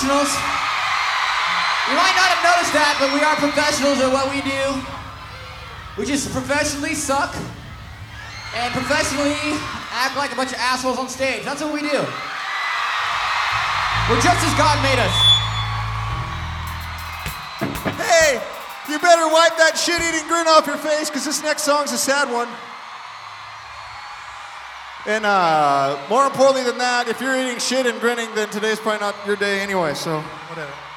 professionals. You might not have noticed that, but we are professionals at what we do. We just professionally suck and professionally act like a bunch of assholes on stage. That's what we do. We're just as God made us. Hey, you better wipe that shit-eating grin off your face, because this next song's a sad one. And more importantly than that, if you're eating shit and grinning, then today's probably not your day anyway, so whatever.